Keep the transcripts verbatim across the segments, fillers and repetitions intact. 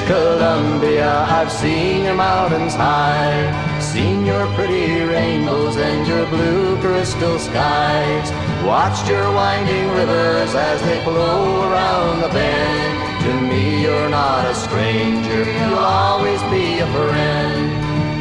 Columbia, I've seen your mountains high, seen your pretty rainbows and your blue crystal skies, watched your winding rivers as they flow around the bend. To me you're not a stranger, you'll always be a friend.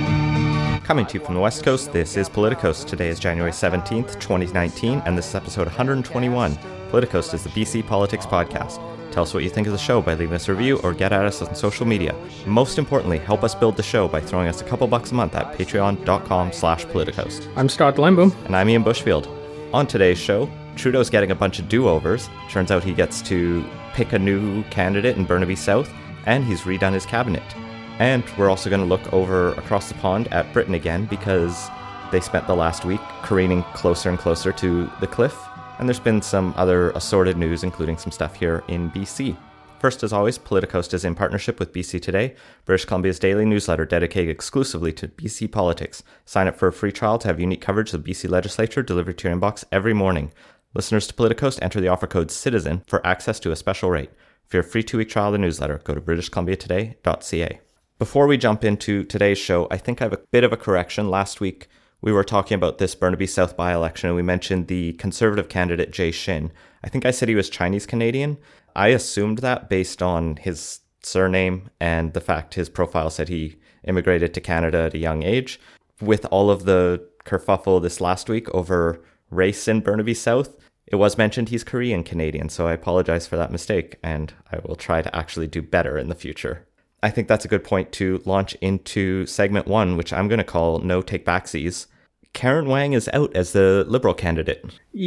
Coming to you from the West Coast, this is Politicos. Today is January seventeenth, twenty nineteen, and this is episode one hundred twenty-one. Politicos is the B C Politics Podcast. Tell us what you think of the show by leaving us a review or get at us on social media. Most importantly, help us build the show by throwing us a couple bucks a month at patreon.com slash politicos. I'm Scott Lindboom. And I'm Ian Bushfield. On today's show, Trudeau's getting a bunch of do-overs. Turns out he gets to pick a new candidate in Burnaby South, and he's redone his cabinet. And we're also going to look over across the pond at Britain again because they spent the last week careening closer and closer to the cliff. And there's been some other assorted news, including some stuff here in B C. First, as always, Politicos is in partnership with B C Today, British Columbia's daily newsletter dedicated exclusively to B C politics. Sign up for a free trial to have unique coverage of the B C legislature delivered to your inbox every morning. Listeners to Politicos enter the offer code CITIZEN for access to a special rate. For your free two-week trial of the newsletter, go to british columbia today dot c a. Before we jump into today's show, I think I have a bit of a correction. Last week, we were talking about this Burnaby South by-election, and we mentioned the Conservative candidate, Jay Shin. I think I said he was Chinese-Canadian. I assumed that based on his surname and the fact his profile said he immigrated to Canada at a young age. With all of the kerfuffle this last week over race in Burnaby South, it was mentioned he's Korean-Canadian, so I apologize for that mistake, and I will try to actually do better in the future. I think that's a good point to launch into segment one, which I'm going to call No Take Backsies. Karen Wang is out as the Liberal candidate.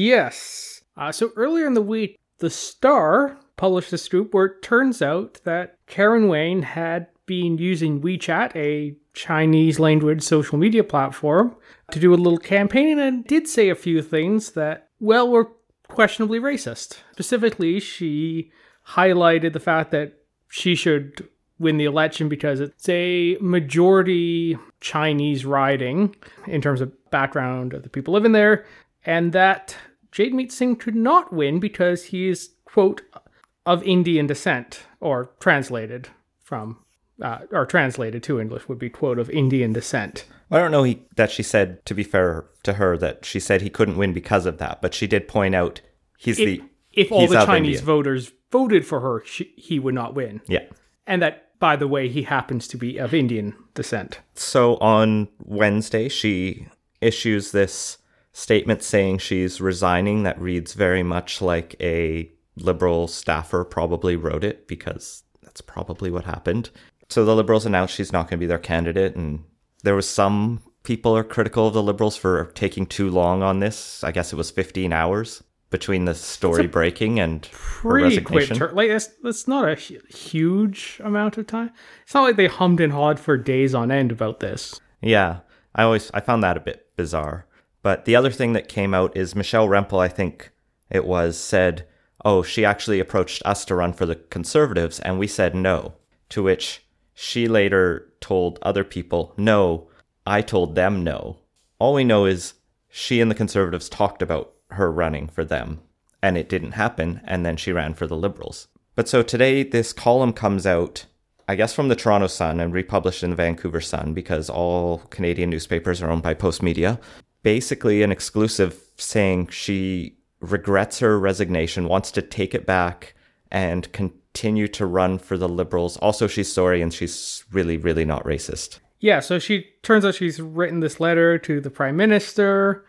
Yes. Uh, so earlier in the week, The Star published a scoop where it turns out that Karen Wang had been using WeChat, a Chinese language social media platform, to do a little campaign and did say a few things that, well, were questionably racist. Specifically, she highlighted the fact that she should win the election because it's a majority Chinese riding in terms of background of the people living there, and that Jagmeet Singh could not win because he is, quote, of Indian descent, or translated from, uh, or translated to English would be, quote, of Indian descent. I don't know he, that she said, to be fair to her, that she said he couldn't win because of that, but she did point out he's if, the If all he's the Chinese Indian. voters voted for her, she, he would not win. Yeah. And that, by the way, he happens to be of Indian descent. So on Wednesday, she issues this statement saying she's resigning that reads very much like a Liberal staffer probably wrote it, because that's probably what happened. So the Liberals announced she's not going to be their candidate, and there was some people are critical of the Liberals for taking too long on this. I guess it was fifteen hours between the story breaking and her Pretty resignation. quick. Ter- like that's, that's not a hu- huge amount of time. It's not like they hummed and hawed for days on end about this. Yeah, I always I found that a bit bizarre. But the other thing that came out is Michelle Rempel, I think it was, said, oh, she actually approached us to run for the Conservatives, and we said no. To which she later told other people, no, I told them no. All we know is she and the Conservatives talked about her running for them, and it didn't happen, and then she ran for the Liberals. But so today, this column comes out, I guess from the Toronto Sun and republished in the Vancouver Sun, because all Canadian newspapers are owned by Postmedia. Basically an exclusive saying she regrets her resignation, wants to take it back, and continue to run for the Liberals. Also, she's sorry, and she's really, really not racist. Yeah, so she turns out she's written this letter to the Prime Minister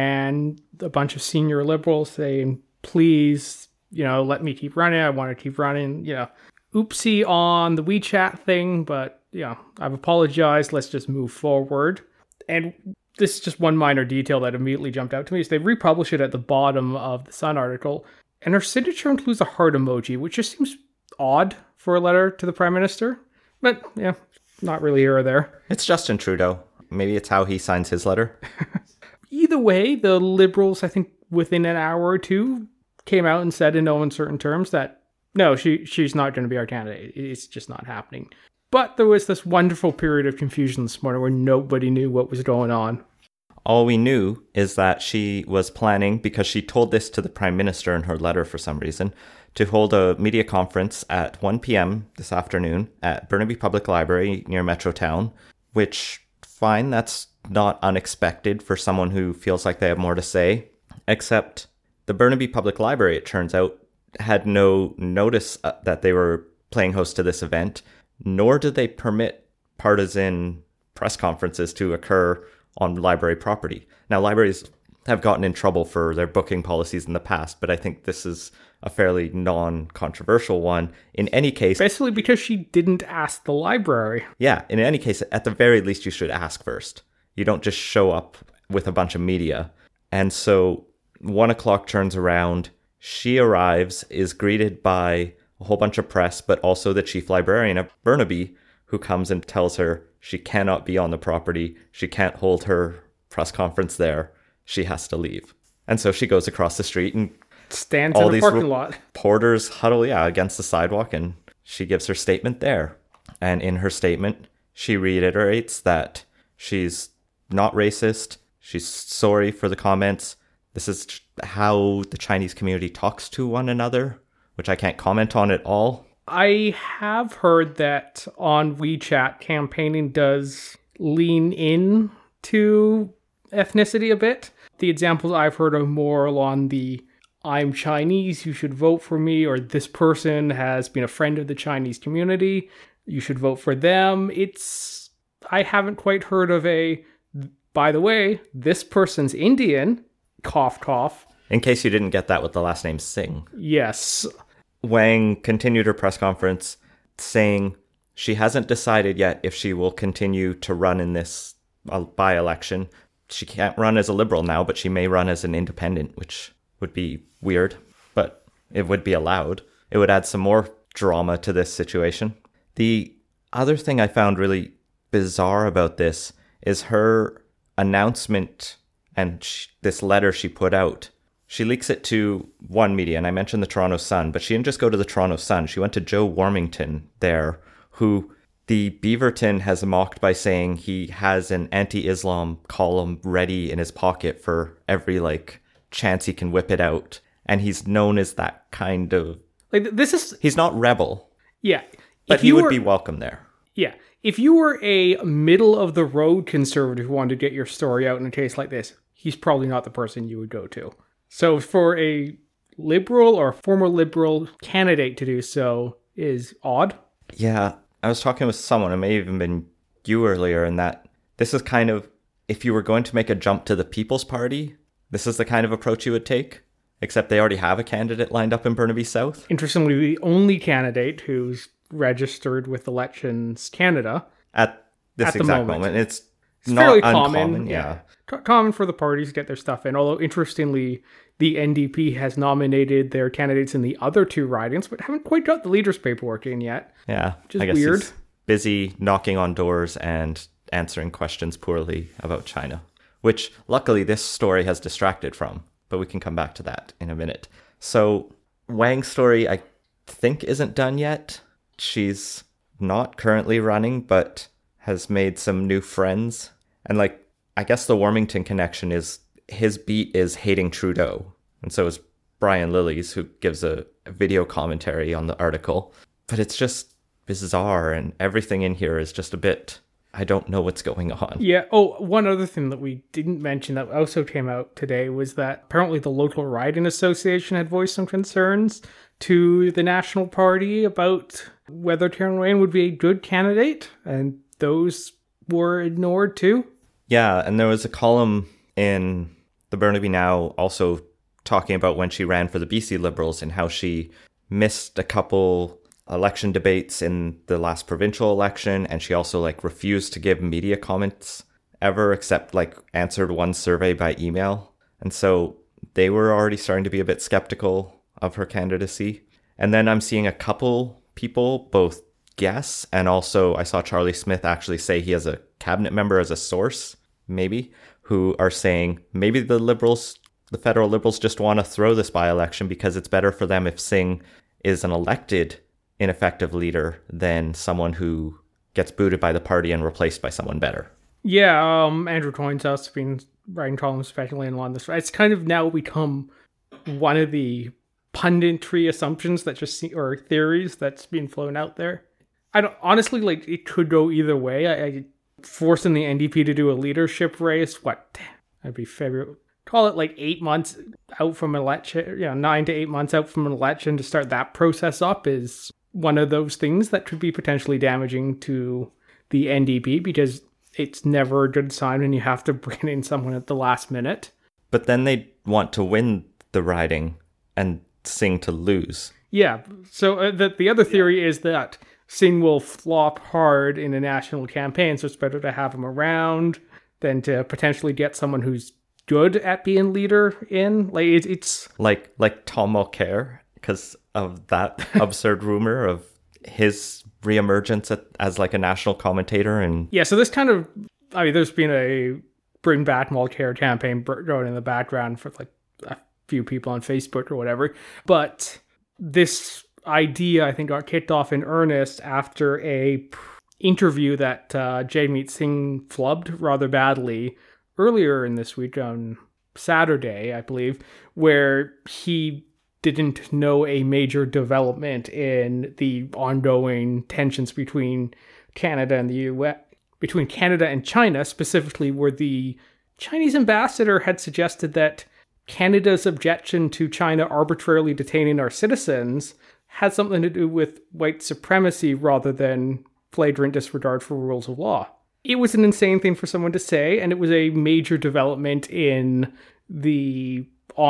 and a bunch of senior Liberals saying, please, you know, let me keep running. I want to keep running. You know, oopsie on the WeChat thing, but, you know, I've apologized. Let's just move forward. And this is just one minor detail that immediately jumped out to me. Is they republish it at the bottom of the Sun article, and her signature includes a heart emoji, which just seems odd for a letter to the Prime Minister. But, yeah, not really here or there. It's Justin Trudeau. Maybe it's how he signs his letter. Either way, the Liberals, I think within an hour or two, came out and said in no uncertain terms that, no, she she's not going to be our candidate. It's just not happening. But there was this wonderful period of confusion this morning where nobody knew what was going on. All we knew is that she was planning, because she told this to the Prime Minister in her letter for some reason, to hold a media conference at one p.m. this afternoon at Burnaby Public Library near Metrotown, which, fine, that's not unexpected for someone who feels like they have more to say, except the Burnaby Public Library, it turns out, had no notice that they were playing host to this event, nor did they permit partisan press conferences to occur on library property. Now, libraries have gotten in trouble for their booking policies in the past, but I think this is a fairly non-controversial one. In any case... Basically because she didn't ask the library. Yeah, in any case, at the very least, you should ask first. You don't just show up with a bunch of media. And so one o'clock turns around, she arrives, is greeted by a whole bunch of press, but also the chief librarian of Burnaby, who comes and tells her she cannot be on the property, she can't hold her press conference there, she has to leave. And so she goes across the street and stands in the parking lot. Porters huddle, yeah, against the sidewalk, and she gives her statement there. And in her statement, she reiterates that she's not racist, she's sorry for the comments. This is how the Chinese community talks to one another, which I can't comment on at all. I have heard that on WeChat, campaigning does lean in to ethnicity a bit. The examples I've heard are more along the I'm Chinese, you should vote for me, or this person has been a friend of the Chinese community, you should vote for them. It's, I haven't quite heard of a, by the way, this person's Indian, cough, cough. In case you didn't get that with the last name Singh. Yes. Wang continued her press conference saying she hasn't decided yet if she will continue to run in this uh, by-election. She can't run as a liberal now, but she may run as an independent, which would be weird, but it would be allowed. It would add some more drama to this situation. The other thing I found really bizarre about this is her announcement and sh- this letter she put out. She leaks it to one media, and I mentioned the Toronto Sun, but she didn't just go to the Toronto Sun. She went to Joe Warmington there, who the Beaverton has mocked by saying he has an anti-Islam column ready in his pocket for every, like, chance he can whip it out. And he's known as that kind of... Like, this is... He's not rebel. Yeah. But he would were, be welcome there. Yeah. If you were a middle-of-the-road conservative who wanted to get your story out in a case like this, he's probably not the person you would go to. So for a liberal or former liberal candidate to do so is odd. Yeah, I was talking with someone, it may have even been you earlier, and that this is kind of, if you were going to make a jump to the People's Party, this is the kind of approach you would take, except they already have a candidate lined up in Burnaby South. Interestingly, the only candidate who's registered with Elections Canada. At this at exact moment. moment. It's, it's not fairly uncommon, common. yeah. yeah. Common for the parties to get their stuff in, although interestingly, the N D P has nominated their candidates in the other two ridings, but haven't quite got the leaders' paperwork in yet. Yeah, which is I guess weird. He's busy knocking on doors and answering questions poorly about China, which luckily this story has distracted from, but we can come back to that in a minute. So Wang's story, I think, isn't done yet. She's not currently running, but has made some new friends. And like, I guess the Warmington connection is his beat is hating Trudeau. And so is Brian Lilly's, who gives a, a video commentary on the article. But it's just bizarre, and everything in here is just a bit, I don't know what's going on. Yeah. Oh, one other thing that we didn't mention that also came out today was that apparently the local riding association had voiced some concerns to the National Party about whether Karen Wayne would be a good candidate, and those were ignored too. Yeah, and there was a column in the Burnaby Now also talking about when she ran for the B C Liberals and how she missed a couple election debates in the last provincial election, and she also like refused to give media comments ever, except like answered one survey by email. And so they were already starting to be a bit skeptical of her candidacy. And then I'm seeing a couple people both guess, and also I saw Charlie Smith actually say he has a cabinet member as a source, maybe, who are saying maybe the Liberals, the federal Liberals, just want to throw this by-election because it's better for them if Singh is an elected ineffective leader than someone who gets booted by the party and replaced by someone better. Yeah, um, Andrew Coyne's also been writing columns speculating along this. It's kind of now become one of the punditry assumptions that just see, or theories that's being flown out there. I don't honestly like it could go either way. I, I forcing the N D P to do a leadership race. What? That'd be February. Call it like eight months out from an election. You know, nine to eight months out from an election to start that process up is one of those things that could be potentially damaging to the N D P, because it's never a good sign when you have to bring in someone at the last minute. But then they want to win the riding and Singh to lose. Yeah. So uh, the the other theory is that Singh will flop hard in a national campaign, so it's better to have him around than to potentially get someone who's good at being leader in. Like it, it's like like Tom Mulcair, because of that absurd rumor of his reemergence at, as like a national commentator. And yeah, so this kind of, I mean, there's been a Bring Back Mulcair campaign going in the background for like a few people on Facebook or whatever, but this idea I think got kicked off in earnest after a interview that uh, Jagmeet Singh flubbed rather badly earlier in this week on Saturday, I believe, where he didn't know a major development in the ongoing tensions between Canada and the U S, between Canada and China, specifically where the Chinese ambassador had suggested that Canada's objection to China arbitrarily detaining our citizens had something to do with white supremacy rather than flagrant disregard for rules of law. It was an insane thing for someone to say, and it was a major development in the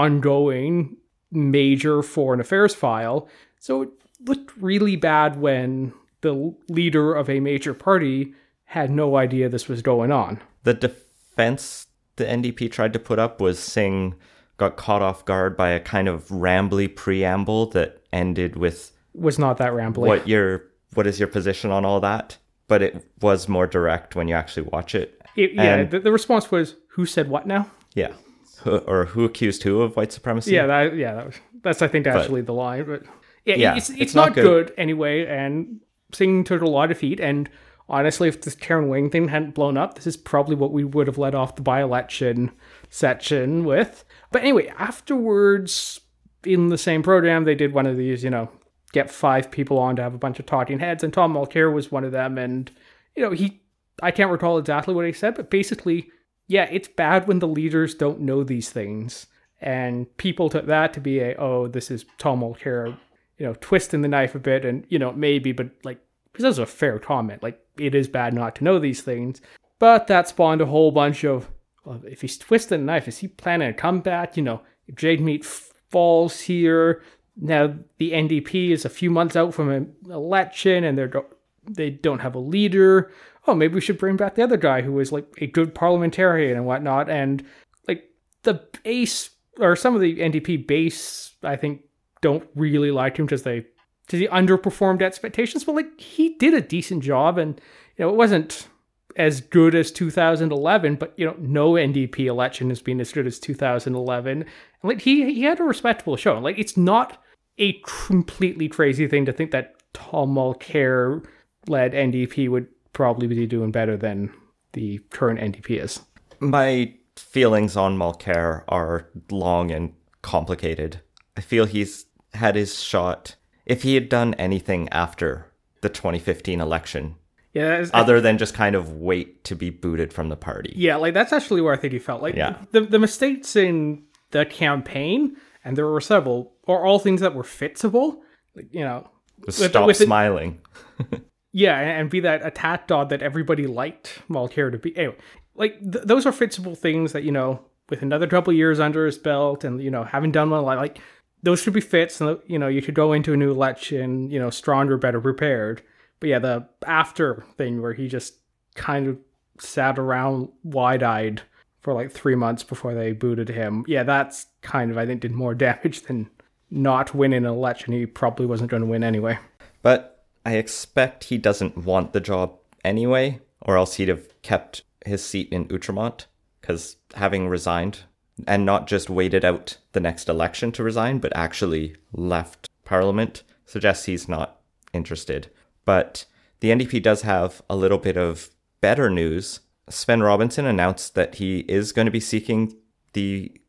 ongoing major foreign affairs file. So it looked really bad when the leader of a major party had no idea this was going on. The defense the N D P tried to put up was Singh got caught off guard by a kind of rambly preamble that ended with was not that rambly. What your what is your position on all that? But it was more direct when you actually watch it. it yeah, the, the response was, "Who said what now?" Yeah, who, or who accused who of white supremacy? Yeah, that yeah, that was, that's I think actually but, the line. But yeah, yeah it's, it's it's not, not good. good anyway. And Singh took a lot of heat. And honestly, if this Karen Wing thing hadn't blown up, this is probably what we would have led off the by-election section with. But anyway, afterwards, in the same program, they did one of these, you know, get five people on to have a bunch of talking heads, and Tom Mulcair was one of them. And, you know, he, I can't recall exactly what he said, but basically, yeah, it's bad when the leaders don't know these things. And people took that to be a, oh, this is Tom Mulcair, you know, twisting the knife a bit, and, you know, maybe, but, like, because that's a fair comment. Like, it is bad not to know these things. But that spawned a whole bunch of, well, if he's twisting the knife, is he planning a comeback? You know, if Jagmeet falls here, now the N D P is a few months out from an election, and they're they don't have a leader. Oh, maybe we should bring back the other guy who was like a good parliamentarian and whatnot. And like the base, or some of the N D P base, I think, don't really like him because they because he underperformed expectations. But like he did a decent job, and you know it wasn't as good as two thousand eleven, but you know no N D P election has been as good as two thousand eleven. And like he he had a respectable show. Like it's not a completely crazy thing to think that Tom Mulcair led N D P would probably be doing better than the current N D P is. My feelings on Mulcair are long and complicated. I feel he's had his shot. If he had done anything after the twenty fifteen election, yeah, other than just kind of wait to be booted from the party. Yeah, like that's actually where I think he felt. Like yeah. the the mistakes in the campaign, and there were several, are all things that were fixable. Like, you know, Just stop with smiling. It, yeah, and be that attack dog that everybody liked Mulcair to be. Anyway, like th- those are fixable things that, you know, with another couple years under his belt, and you know, having done one, like those should be fixed, and you know, you should go into a new election, you know, stronger, better prepared. But yeah, the after thing where he just kind of sat around wide-eyed for like three months before they booted him. Yeah, that's kind of, I think, did more damage than not winning an election he probably wasn't going to win anyway. But I expect he doesn't want the job anyway, or else he'd have kept his seat in Outremont, because having resigned, and not just waited out the next election to resign, but actually left Parliament, suggests he's not interested. But the N D P does have a little bit of better news. Sven Robinson announced that he is going to be seeking the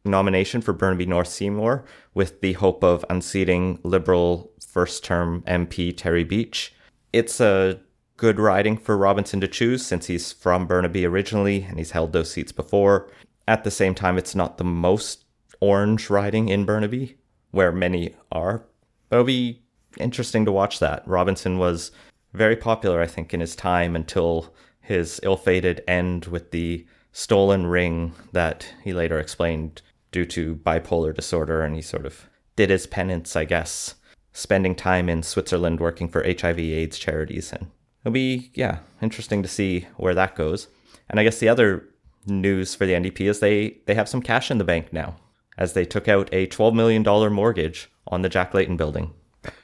nomination for Burnaby North Seymour with the hope of unseating Liberal first-term M P Terry Beach. It's a good riding for Robinson to choose since he's from Burnaby originally and he's held those seats before. At the same time, it's not the most orange riding in Burnaby, where many are. But it'll be interesting to watch that. Robinson was very popular, I think, in his time until his ill-fated end with the stolen ring that he later explained due to bipolar disorder, and he sort of did his penance, I guess, spending time in Switzerland working for H I V AIDS charities. And it'll be, yeah, interesting to see where that goes. And I guess the other news for the N D P is they, they have some cash in the bank now, as they took out a twelve million dollars mortgage on the Jack Layton building.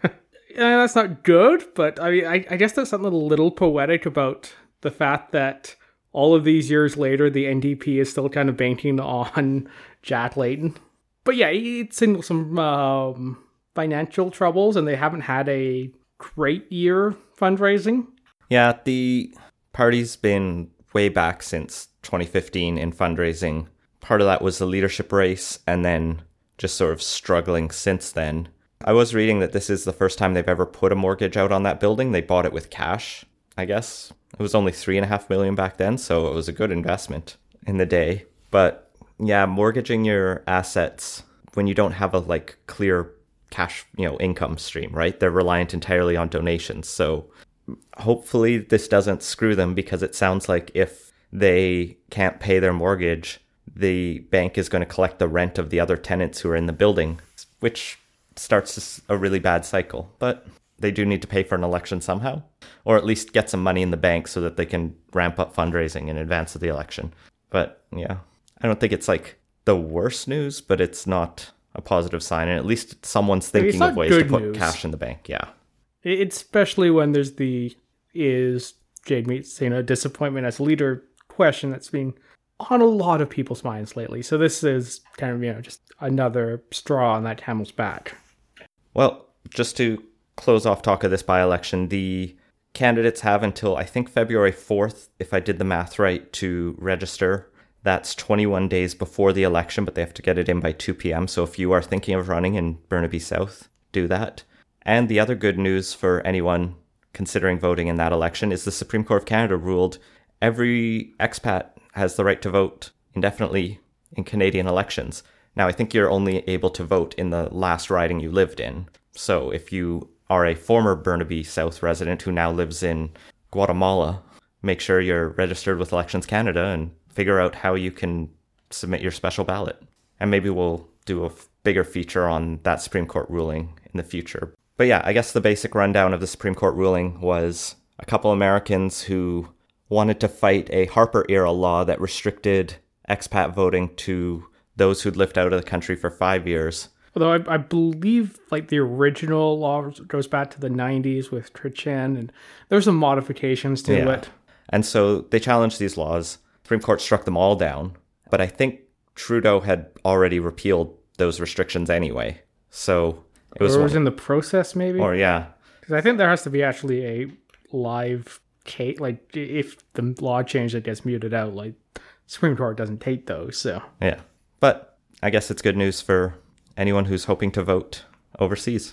Yeah, that's not good, but I mean, I, I guess that's something a little poetic about the fact that all of these years later, the N D P is still kind of banking on Jack Layton. But yeah, it's in some um, financial troubles, and they haven't had a great year fundraising. Yeah, the party's been way back since twenty fifteen in fundraising. Part of that was the leadership race, and then just sort of struggling since then. I was reading that this is the first time they've ever put a mortgage out on that building. They bought it with cash, I guess. It was only three and a half million back then, so it was a good investment in the day. But yeah, mortgaging your assets when you don't have a like clear cash, you know, income stream, right? They're reliant entirely on donations. So hopefully this doesn't screw them, because it sounds like if they can't pay their mortgage, the bank is going to collect the rent of the other tenants who are in the building, which starts a really bad cycle. But they do need to pay for an election somehow, or at least get some money in the bank so that they can ramp up fundraising in advance of the election. But yeah, I don't think it's like the worst news, but it's not a positive sign. And at least someone's thinking of ways to put news. Cash in the bank. Yeah. Especially when there's the, is Jade Meats saying a disappointment as leader question that's been on a lot of people's minds lately. So this is kind of, you know, just another straw on that camel's back. Well, just to close off talk of this by-election, the candidates have until, I think, February fourth, if I did the math right, to register. That's twenty-one days before the election, but they have to get it in by two p.m. So if you are thinking of running in Burnaby South, do that. And the other good news for anyone considering voting in that election is the Supreme Court of Canada ruled every expat has the right to vote indefinitely in Canadian elections. Now, I think you're only able to vote in the last riding you lived in. So if you are a former Burnaby South resident who now lives in Guatemala, make sure you're registered with Elections Canada and figure out how you can submit your special ballot. And maybe we'll do a f- bigger feature on that Supreme Court ruling in the future. But yeah, I guess the basic rundown of the Supreme Court ruling was a couple Americans who wanted to fight a Harper-era law that restricted expat voting to those who'd lived out of the country for five years. Although I, I believe like the original law goes back to the nineties with Trichen, and there's some modifications to yeah. it. And so they challenged these laws. Supreme Court struck them all down. But I think Trudeau had already repealed those restrictions anyway. So it was, or it was in the process, maybe? Or yeah. Because I think there has to be actually a live case. Like if the law change that gets muted out, like Supreme Court doesn't take those. So yeah. But I guess it's good news for anyone who's hoping to vote overseas.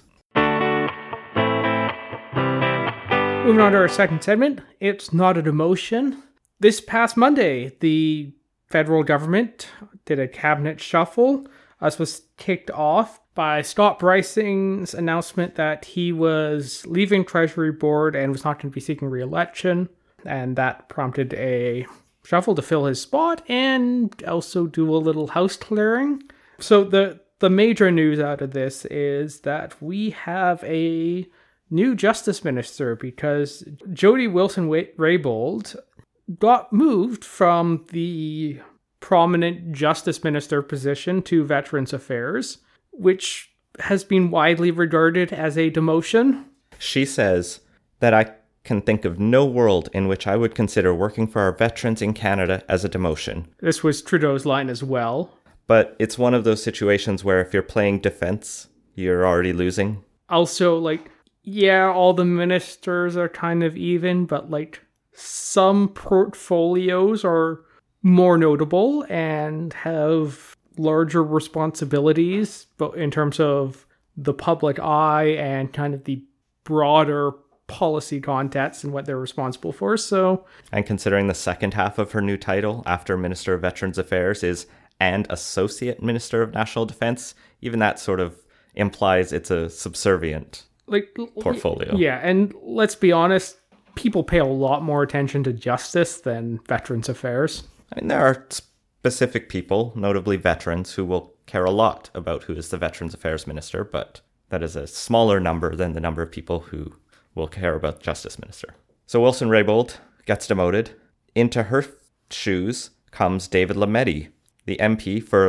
Moving on to our second segment, it's not a demotion. This past Monday, the federal government did a cabinet shuffle. This was kicked off by Scott Brysing's announcement that he was leaving Treasury Board and was not going to be seeking re-election. And that prompted a shuffle to fill his spot and also do a little house clearing. So the The major news out of this is that we have a new justice minister, because Jody Wilson-Raybould got moved from the prominent justice minister position to Veterans Affairs, which has been widely regarded as a demotion. She says that I can think of no world in which I would consider working for our veterans in Canada as a demotion. This was Trudeau's line as well. But it's one of those situations where if you're playing defense, you're already losing. Also, like, yeah, all the ministers are kind of even, but, like, some portfolios are more notable and have larger responsibilities, but in terms of the public eye and kind of the broader policy context and what they're responsible for. So, and considering the second half of her new title after Minister of Veterans Affairs is and Associate Minister of National Defense, even that sort of implies it's a subservient like portfolio. Yeah, and let's be honest, people pay a lot more attention to justice than Veterans Affairs. I mean, there are specific people, notably veterans, who will care a lot about who is the Veterans Affairs Minister, but that is a smaller number than the number of people who will care about Justice Minister. So Wilson Raybould gets demoted. Into her shoes comes David Lametti, the M P for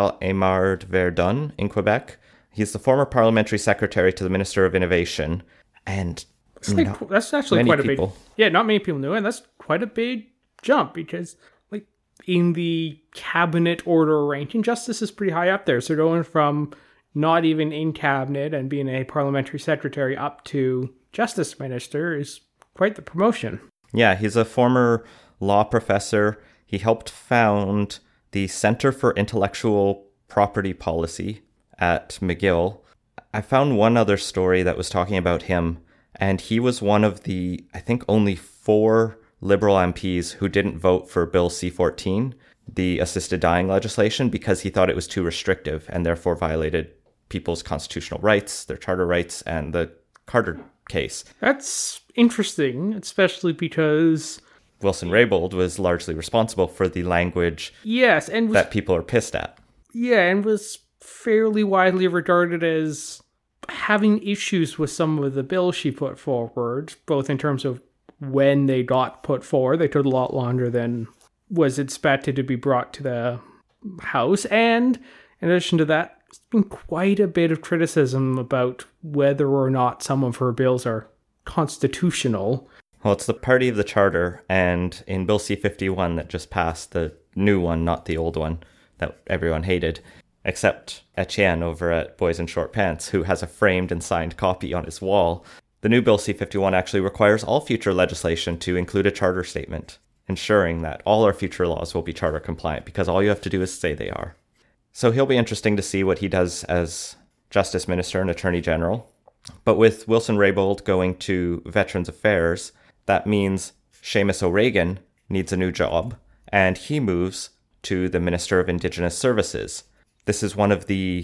LaSalle-Aymard-Verdun in Quebec. He's the former parliamentary secretary to the Minister of Innovation, and It's like, not that's actually many quite a people. big... Yeah, not many people knew it, and that's quite a big jump, because like in the cabinet order arranging, justice is pretty high up there. So going from not even in cabinet and being a parliamentary secretary up to justice minister is quite the promotion. Yeah, he's a former law professor. He helped found the Center for Intellectual Property Policy at McGill. I found one other story that was talking about him, and he was one of the, I think, only four Liberal M Ps who didn't vote for Bill C fourteen, the assisted dying legislation, because he thought it was too restrictive and therefore violated people's constitutional rights, their charter rights, and the Carter case. That's interesting, especially because... Wilson Raybould was largely responsible for the language Yes, and was, that people are pissed at. yeah, and was fairly widely regarded as having issues with some of the bills she put forward, both in terms of when they got put forward. They took a lot longer than was expected to be brought to the House. And in addition to that, there's been quite a bit of criticism about whether or not some of her bills are constitutional. Well, it's the party of the charter, and in Bill C fifty-one that just passed, the new one, not the old one that everyone hated, except Etienne over at Boys in Short Pants, who has a framed and signed copy on his wall. The new Bill C fifty-one actually requires all future legislation to include a charter statement, ensuring that all our future laws will be charter compliant, because all you have to do is say they are. So he'll be interesting to see what he does as Justice Minister and Attorney General. But with Wilson Raybould going to Veterans Affairs, that means Seamus O'Regan needs a new job, and he moves to the Minister of Indigenous Services. This is one of the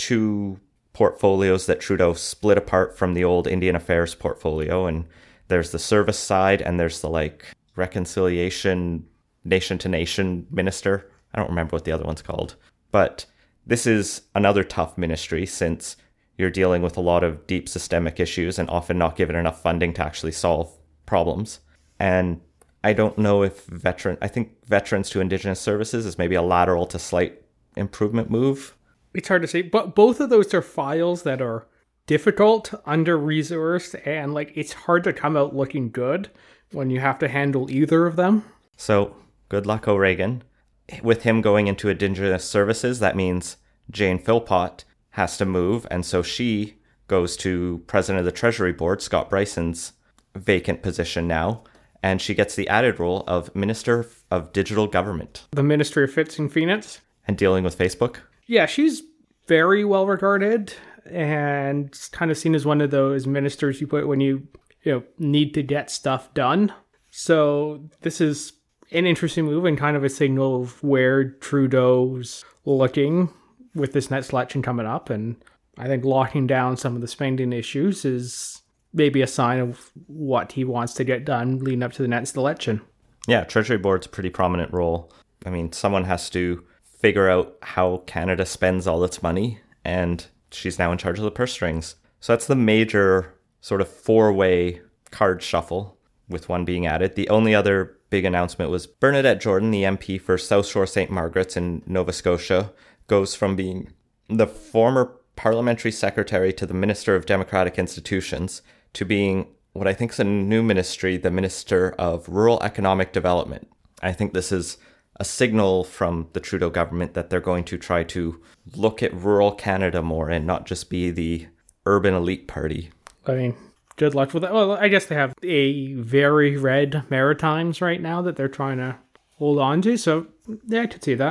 two portfolios that Trudeau split apart from the old Indian Affairs portfolio, and there's the service side and there's the like reconciliation nation to nation minister. I don't remember what the other one's called, but this is another tough ministry since you're dealing with a lot of deep systemic issues and often not given enough funding to actually solve problems. And I don't know if veteran, I think Veterans to Indigenous Services is maybe a lateral to slight improvement move. It's hard to say, but both of those are files that are difficult, under-resourced, and like it's hard to come out looking good when you have to handle either of them. So good luck, O'Regan. With him going into Indigenous Services, that means Jane Philpott has to move, and so she goes to President of the Treasury Board, Scott Bryson's vacant position now, and she gets the added role of Minister of Digital Government. The Ministry of Fits and Phoenix. And dealing with Facebook. Yeah, she's very well regarded and kind of seen as one of those ministers you put when you, you know, need to get stuff done. So this is an interesting move and kind of a signal of where Trudeau's looking with this next election coming up. And I think locking down some of the spending issues is maybe a sign of what he wants to get done leading up to the next election. Yeah, Treasury Board's a pretty prominent role. I mean, someone has to figure out how Canada spends all its money, and she's now in charge of the purse strings. So that's the major sort of four-way card shuffle, with one being added. The only other big announcement was Bernadette Jordan, the M P for South Shore Saint Margaret's in Nova Scotia, goes from being the former parliamentary secretary to the Minister of Democratic Institutions to being what I think is a new ministry, the Minister of Rural Economic Development. I think this is a signal from the Trudeau government that they're going to try to look at rural Canada more and not just be the urban elite party. I mean, good luck with that. Well, I guess they have a very red Maritimes right now that they're trying to hold on to, so yeah, I could see that.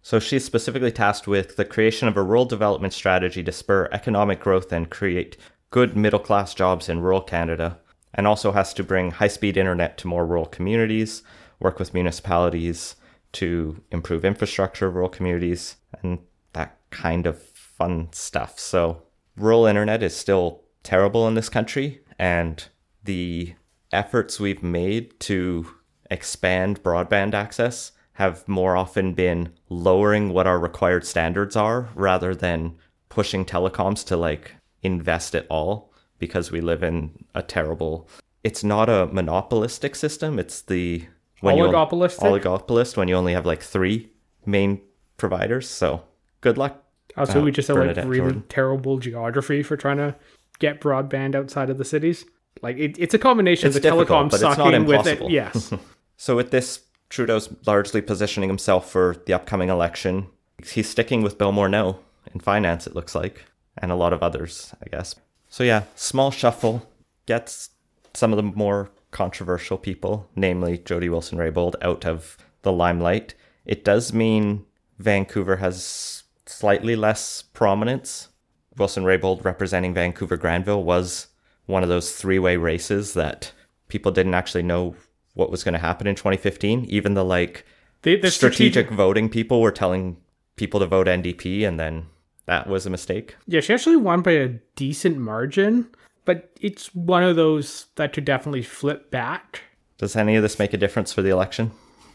So she's specifically tasked with the creation of a rural development strategy to spur economic growth and create good middle-class jobs in rural Canada, and also has to bring high-speed internet to more rural communities, work with municipalities to improve infrastructure of rural communities, and that kind of fun stuff. So rural internet is still terrible in this country, and the efforts we've made to expand broadband access have more often been lowering what our required standards are rather than pushing telecoms to like invest it all, because we live in a terrible, it's not a monopolistic system. It's the when oligopolistic. You, oligopolist when you only have like three main providers. So good luck. Also, uh, we just have like really Jordan. terrible geography for trying to get broadband outside of the cities. Like it, it's a combination It's of the difficult, telecom but it's not sucking with it. impossible. Yes. So with this, Trudeau's largely positioning himself for the upcoming election. He's sticking with Bill Morneau in finance, it looks like, and a lot of others, I guess. So yeah, small shuffle gets some of the more controversial people, namely Jody Wilson-Raybould, out of the limelight. It does mean Vancouver has slightly less prominence. Wilson-Raybould representing Vancouver-Granville was one of those three-way races that people didn't actually know what was going to happen in twenty fifteen. Even the like The, the strategic, strategic voting people were telling people to vote N D P, and then that was a mistake. Yeah, she actually won by a decent margin, but it's one of those that could definitely flip back. Does any of this make a difference for the election?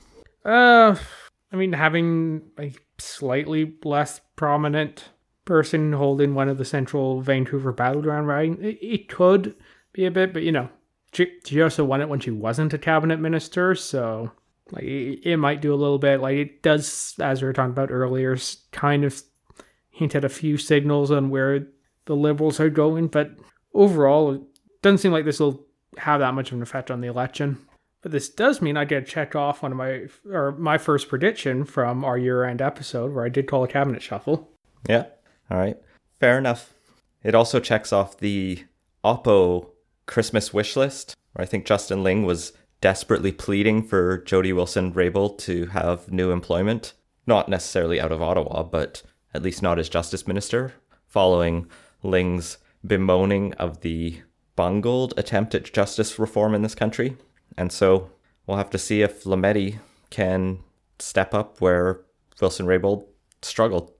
Uh, I mean, having a slightly less prominent person holding one of the central Vancouver battleground riding, it, it could be a bit, but you know, she, she also won it when she wasn't a cabinet minister, so like it, it might do a little bit. Like it does, as we were talking about earlier, kind of hint at a few signals on where the Liberals are going, but overall, it doesn't seem like this will have that much of an effect on the election. But this does mean I get to check off one of my, or my first prediction from our year-end episode where I did call a cabinet shuffle. Yeah. All right. Fair enough. It also checks off the Oppo Christmas wish list, where I think Justin Ling was desperately pleading for Jody Wilson-Raybould to have new employment. Not necessarily out of Ottawa, but at least not as justice minister, following Ling's bemoaning of the bungled attempt at justice reform in this country. And so we'll have to see if Lametti can step up where Wilson-Raybould struggled.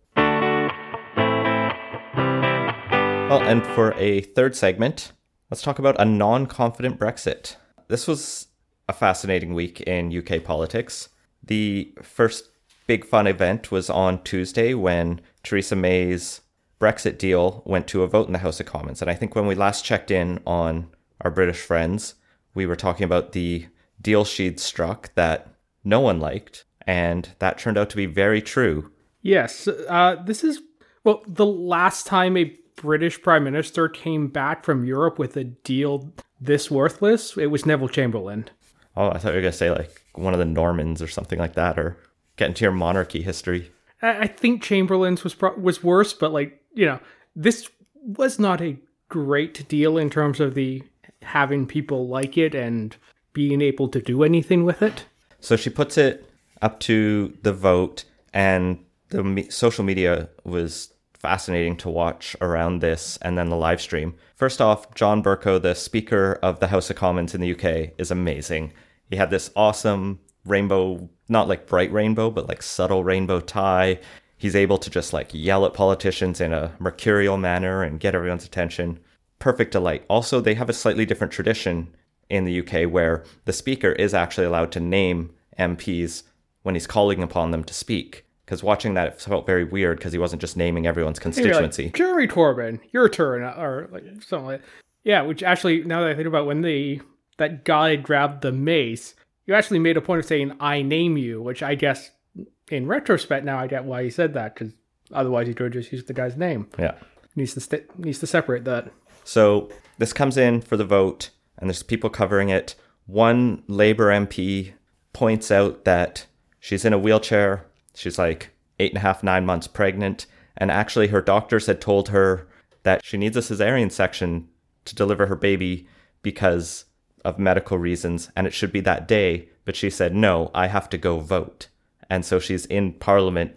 Well, and for a third segment, let's talk about a non-confident Brexit. This was a fascinating week in U K politics. The first big fun event was on Tuesday when Theresa May's Brexit deal went to a vote in the House of Commons. And I think when we last checked in on our British friends, we were talking about the deal she'd struck that no one liked, and that turned out to be very true. Yes, uh, this is, well, the last time a British Prime Minister came back from Europe with a deal this worthless, it was Neville Chamberlain. Oh, I thought you were going to say like one of the Normans or something like that, or get into your monarchy history. I, I think Chamberlain's was pro- was worse, but like, you know, this was not a great deal in terms of the having people like it and being able to do anything with it. So she puts it up to the vote, and the me- social media was fascinating to watch around this, and then the live stream. First off, John Bercow, the Speaker of the House of Commons in the U K, is amazing. He had this awesome rainbow, not like bright rainbow, but like subtle rainbow tie. He's able to just like yell at politicians in a mercurial manner and get everyone's attention. Perfect delight. Also, they have a slightly different tradition in the U K where the Speaker is actually allowed to name M Ps when he's calling upon them to speak. Because watching that, it felt very weird because he wasn't just naming everyone's constituency. Like, Jeremy Corbyn, your turn, or like something like that. Yeah, which actually, now that I think about when the that guy grabbed the mace, you actually made a point of saying, I name you, which I guess in retrospect now I get why he said that, because otherwise he could have just used the guy's name. Yeah. Needs to st- needs to separate that. So this comes in for the vote, and there's people covering it. One Labour M P points out that she's in a wheelchair. She's like eight and a half, nine months pregnant. And actually her doctors had told her that she needs a cesarean section to deliver her baby because of medical reasons. And it should be that day. But she said, no, I have to go vote. And so she's in Parliament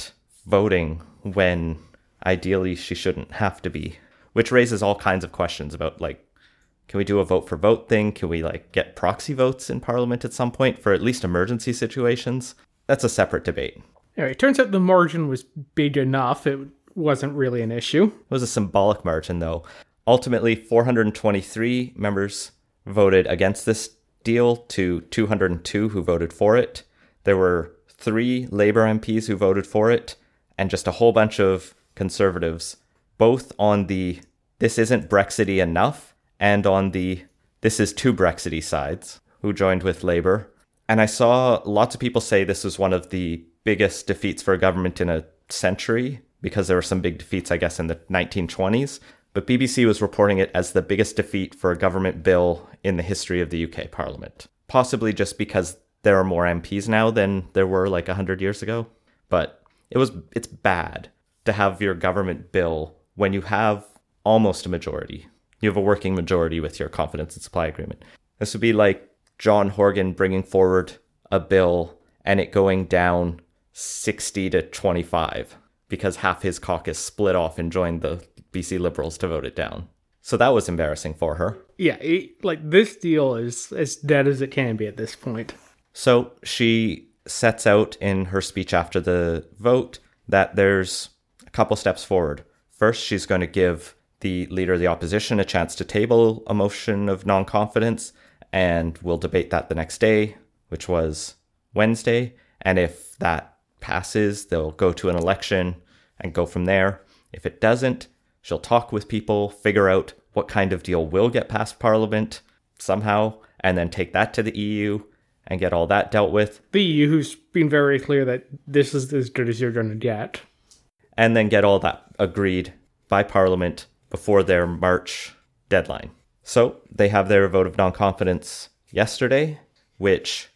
voting when ideally she shouldn't have to be, which raises all kinds of questions about, like, can we do a vote for vote thing? Can we, like, get proxy votes in Parliament at some point for at least emergency situations? That's a separate debate. Anyway, it turns out the margin was big enough. It wasn't really an issue. It was a symbolic margin, though. Ultimately, four hundred twenty-three members voted against this deal to two hundred two who voted for it. There were three Labour M Ps who voted for it, and just a whole bunch of Conservatives, both on the this isn't Brexity enough and on the this is too Brexity sides, who joined with Labour. And I saw lots of people say this was one of the biggest defeats for a government in a century, because there were some big defeats, I guess, in the nineteen twenties. But B B C was reporting it as the biggest defeat for a government bill in the history of the U K Parliament. Possibly just because there are more M Ps now than there were like one hundred years ago. But it was it's bad to have your government bill when you have almost a majority. You have a working majority with your confidence and supply agreement. This would be like John Horgan bringing forward a bill and it going down sixty to twenty-five because half his caucus split off and joined the B C Liberals to vote it down. So that was embarrassing for her. Yeah, it, like this deal is as dead as it can be at this point. So she sets out in her speech after the vote that there's a couple steps forward. First, she's going to give the leader of the opposition a chance to table a motion of non-confidence, and we'll debate that the next day, which was Wednesday. And if that passes, they'll go to an election and go from there. If it doesn't, she'll talk with people, figure out what kind of deal will get past Parliament somehow, and then take that to the E U and get all that dealt with. The E U, who's been very clear that this is as good as you're going to get. And then get all that agreed by Parliament before their March deadline. So they have their vote of non-confidence yesterday, which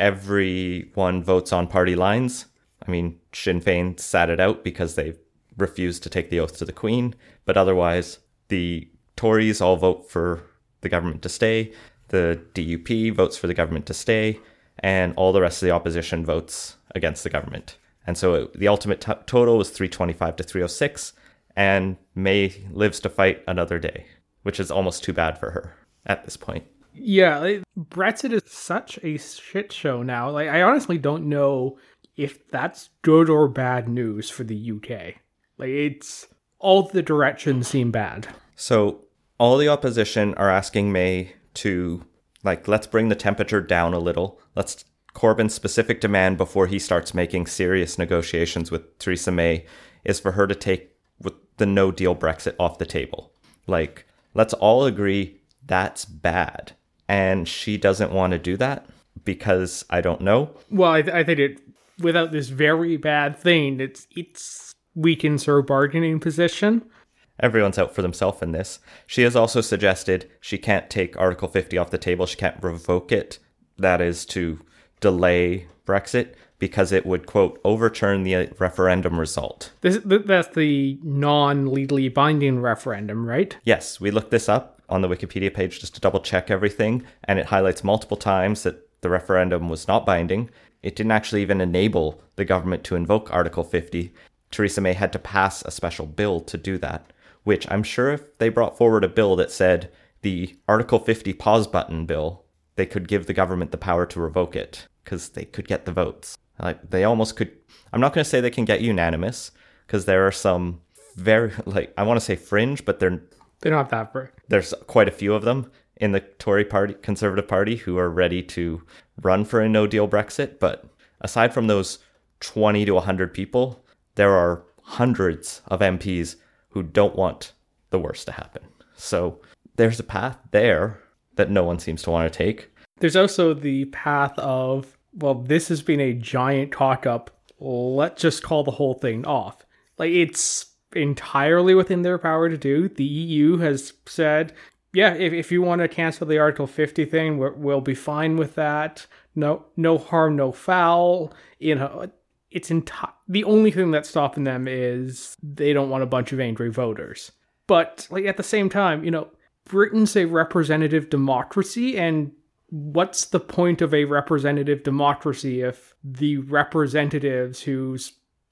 everyone votes on party lines. I mean, Sinn Féin sat it out because they refused to take the oath to the Queen, but otherwise the Tories all vote for the government to stay, the D U P votes for the government to stay, and all the rest of the opposition votes against the government. And so it, the ultimate t- total was three twenty-five to three oh six, and May lives to fight another day, which is almost too bad for her at this point. Yeah, like, Brexit is such a shit show now. Like, I honestly don't know if that's good or bad news for the U K. Like, it's all the directions seem bad. So all the opposition are asking May to, like, let's bring the temperature down a little. Let's Corbyn's specific demand before he starts making serious negotiations with Theresa May is for her to take with the no deal Brexit off the table. Like, let's all agree that's bad. And she doesn't want to do that because I don't know. Well, I, th- I think it, without this very bad thing, it's it's weakens her bargaining position. Everyone's out for themselves in this. She has also suggested she can't take Article fifty off the table. She can't revoke it. That is to delay Brexit because it would, quote, overturn the referendum result. This, that's the non-legally binding referendum, right? Yes, we looked this up on the Wikipedia page just to double check everything, and it highlights multiple times that the referendum was not binding. It didn't actually even enable the government to invoke Article fifty. Theresa May had to pass a special bill to do that, which I'm sure if they brought forward a bill that said the Article fifty pause button bill, they could give the government the power to revoke it because they could get the votes. Like, they almost could. I'm not going to say they can get unanimous because there are some very, like, I want to say fringe, but they're They don't have that for there's quite a few of them in the Tory party, Conservative Party, who are ready to run for a no-deal Brexit. But aside from those twenty to one hundred people, there are hundreds of M Ps who don't want the worst to happen. So there's a path there that no one seems to want to take. There's also the path of, well, this has been a giant cock-up. Let's just call the whole thing off. Like, it's entirely within their power to do. The E U has said, yeah, if, if you want to cancel the Article fifty thing, we're, we'll be fine with that. No, no harm, no foul. You know, it's enti- the only thing that's stopping them is they don't want a bunch of angry voters. But, like, at the same time, you know, Britain's a representative democracy, and what's the point of a representative democracy if the representatives whose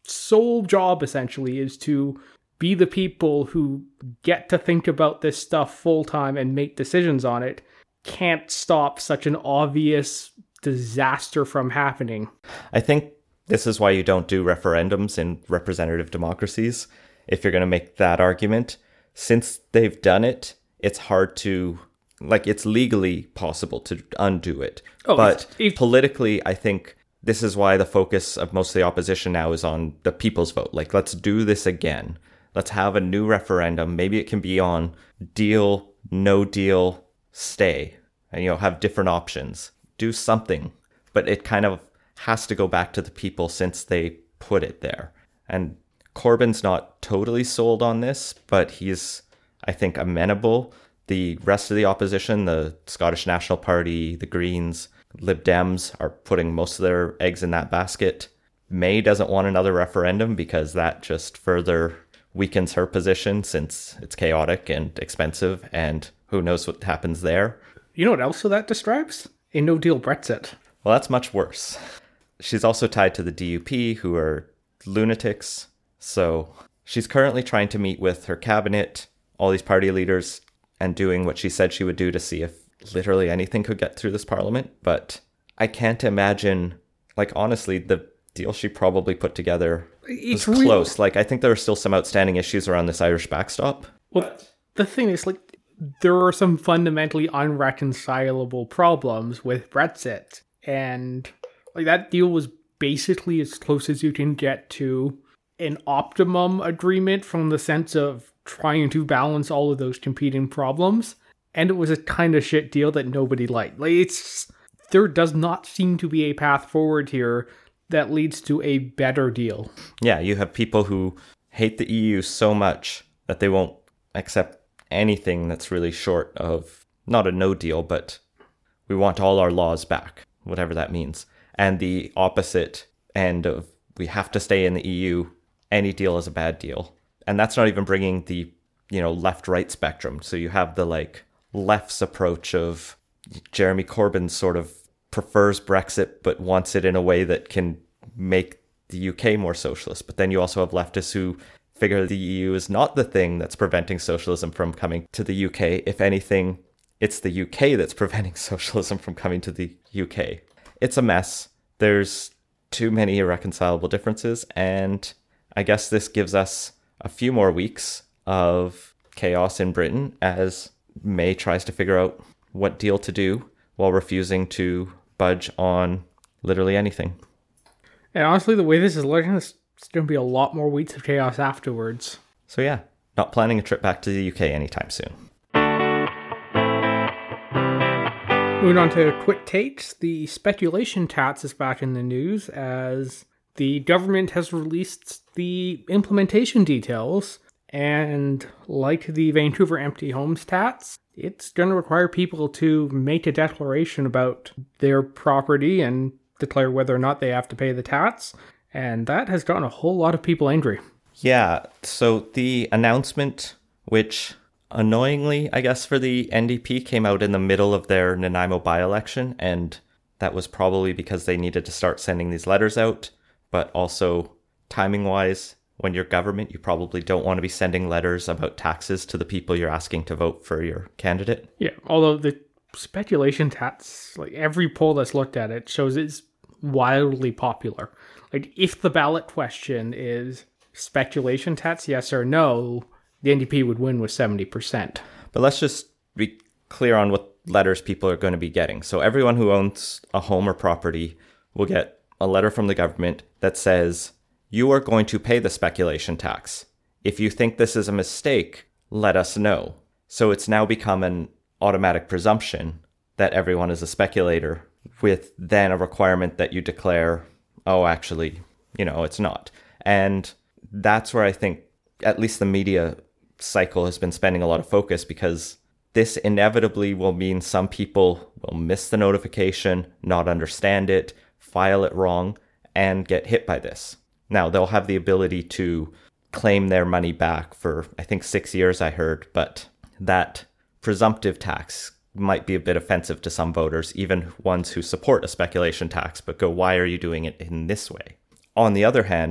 sole job, essentially, is to be the people who get to think about this stuff full-time and make decisions on it, can't stop such an obvious disaster from happening. I think this is why you don't do referendums in representative democracies, if you're going to make that argument. Since they've done it, it's hard to, like, it's legally possible to undo it. Oh, but if, if, politically, I think this is why the focus of most of the opposition now is on the people's vote. Like, let's do this again. Let's have a new referendum. Maybe it can be on deal, no deal, stay. And, you know, have different options. Do something. But it kind of has to go back to the people since they put it there. And Corbyn's not totally sold on this, but he's, I think, amenable. The rest of the opposition, the Scottish National Party, the Greens, Lib Dems, are putting most of their eggs in that basket. May doesn't want another referendum because that just further weakens her position since it's chaotic and expensive, and who knows what happens there. You know what else that describes? A no-deal Brexit. Well, that's much worse. She's also tied to the D U P, who are lunatics. So she's currently trying to meet with her cabinet, all these party leaders, and doing what she said she would do to see if literally anything could get through this parliament. But I can't imagine, like, honestly, the deal she probably put together it's was real. close. Like, I think there are still some outstanding issues around this Irish backstop. Well, the thing is, like, there are some fundamentally unreconcilable problems with Brexit. And, like, that deal was basically as close as you can get to an optimum agreement from the sense of trying to balance all of those competing problems. And it was a kind of shit deal that nobody liked. Like, it's, there does not seem to be a path forward here that leads to a better deal. Yeah, you have people who hate the E U so much that they won't accept anything that's really short of, not a no deal, but we want all our laws back, whatever that means. And the opposite end of, we have to stay in the E U, any deal is a bad deal. And that's not even bringing the, you know, left-right spectrum. So you have the, like, left's approach of Jeremy Corbyn sort of prefers Brexit, but wants it in a way that can make the U K more socialist. But then you also have leftists who figure the E U is not the thing that's preventing socialism from coming to the U K. If anything, it's the U K that's preventing socialism from coming to the U K. It's a mess. There's too many irreconcilable differences, and I guess this gives us a few more weeks of chaos in Britain as May tries to figure out what deal to do while refusing to budge on literally anything. And honestly, the way this is looking, it's going to be a lot more weeks of chaos afterwards. So yeah, not planning a trip back to the U K anytime soon. Moving on to quick takes, the speculation tax is back in the news as the government has released the implementation details, and like the Vancouver Empty Homes tax, it's going to require people to make a declaration about their property and declare whether or not they have to pay the tax, and that has gotten a whole lot of people angry. Yeah, so the announcement, which annoyingly, I guess, for the N D P, came out in the middle of their Nanaimo by-election, and that was probably because they needed to start sending these letters out, but also timing-wise, when you're government, you probably don't want to be sending letters about taxes to the people you're asking to vote for your candidate. Yeah, although the speculation tax, like every poll that's looked at it, shows it's wildly popular. Like, if the ballot question is speculation tax, yes or no, the N D P would win with seventy percent. But let's just be clear on what letters people are going to be getting. So everyone who owns a home or property will get a letter from the government that says, you are going to pay the speculation tax. If you think this is a mistake, let us know. So it's now become an automatic presumption that everyone is a speculator, with then a requirement that you declare, oh, actually, you know, it's not. And that's where I think at least the media cycle has been spending a lot of focus, because this inevitably will mean some people will miss the notification, not understand it, file it wrong, and get hit by this. Now, they'll have the ability to claim their money back for, I think, six years, I heard, but that presumptive tax might be a bit offensive to some voters, even ones who support a speculation tax, but go, why are you doing it in this way? On the other hand,